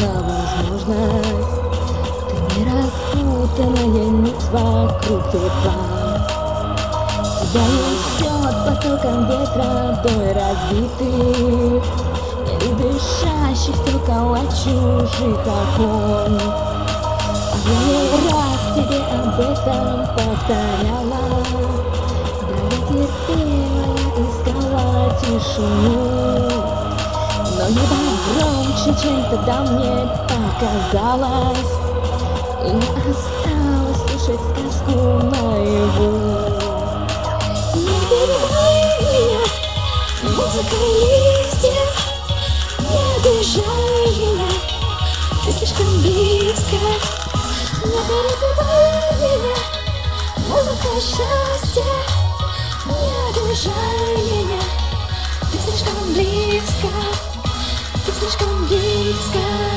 была возможность. Ты не распутанная нить вокруг тепла. Тебя несет потоком ветра вдоль разбитых и дышащих стекол от чужих окон. Я раз тебе об этом повторяла, да я терпела, я искала тишину. Но небо громче, чем тогда мне показалось, и я осталась слушать сказку наяву. Не перебивай меня музыкой листьев, не обижай меня, ты слишком близко. Не перебивай меня музыкой счастья, не обижай меня, ты слишком близко, ты слишком близко.